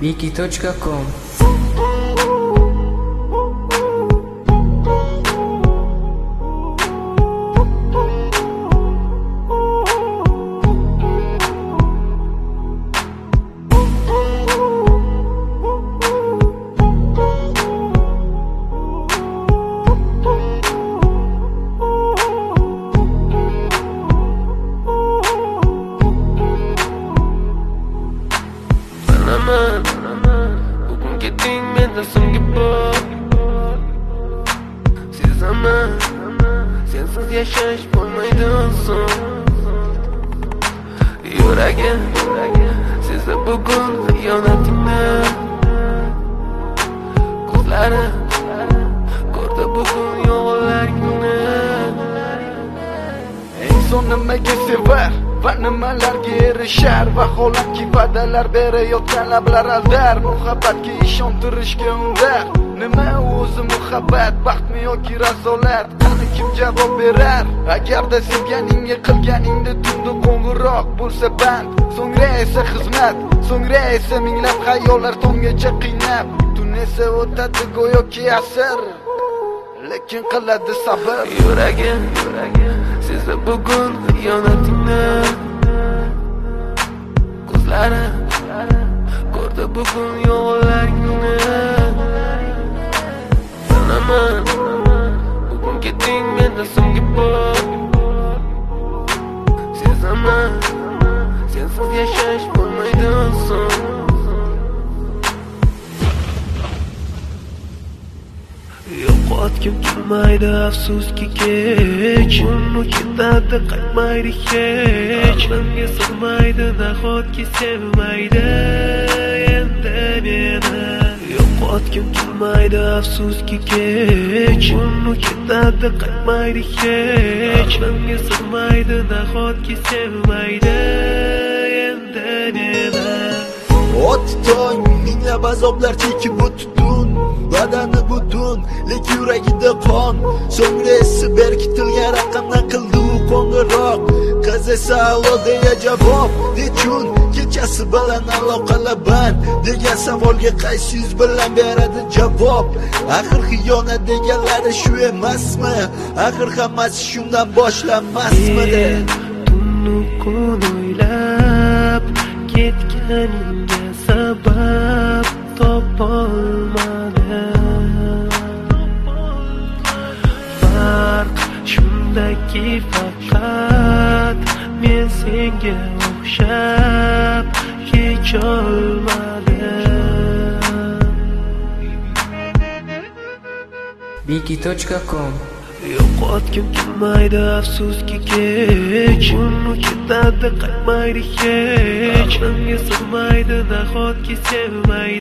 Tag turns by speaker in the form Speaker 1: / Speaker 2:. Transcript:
Speaker 1: Viki.com.
Speaker 2: Bugun keting mendan so'nggi bor. Sezaman, sensiz yashash bo'lmaydi oson. Yuragim sezdi bugun xiyonatingni. Ko'zlarim ko'rdi bugun yolg'onlaringni.
Speaker 3: Inson nimaga sevar va nimalarga erishar, vaholanki va'dalar berayotgan lablar aldar. Muhabbatga ishontirishga undar. Nima o'zi muhabbat, baxtmi yoki razolat? Qani kim javob berar? Agarda sevganingga qilganingda tunda qo'ng'iroq bo'lsa band, so'ngra esa xizmat, so'ngra esa minglab xayollar tonggacha qiynab. Tun esa o'tadi go'yoki asr, lekin qiladi sabr.
Speaker 2: Yuragim sezdi bugun xiyonatingni. Ko'zlarim ko'rdi bugun yolg'onlaringni. Sanaman, bugun keting mendan so'nggi bor. Sezaman, sensiz yashash bo'lmaydi oson. Yo'qotgim kelmaydi afsuski kech, uni ketadi qaytmaydi hech. Menga sig'maydi nahotki sevmaydi endi meni. Yo'qotgim kelmaydi afsuski kech, uni ketadi qaytmaydi hech. Menga sig'maydi nahotki sevmaydi endi meni.
Speaker 4: O'tding minglab azoblar chekib o'tdin, badani butun, lekin yuragida qon. So'ngra esi berkitilgan raqamdan qildi u qo'ng'iroq. Qiz esa allo deya javob. Nechun kechasi bilan aloqalar band degan savolga qaysi yuz bilan beradi javob? Axir xiyonat deganlari shu emasmi? Axir hammasi shundan boshlanmasmidi?
Speaker 2: Tunni kun o'ylab ketganingga sabab topolmadim. Farq shundaki faqat men senga o'xshab kecholmadim.
Speaker 1: Viki.com.
Speaker 2: Yo'qotgim kelmaydi afsuski kech, uni ketadi qaytmaydi hech. Menga sig'maydi nahotki sevmaydi.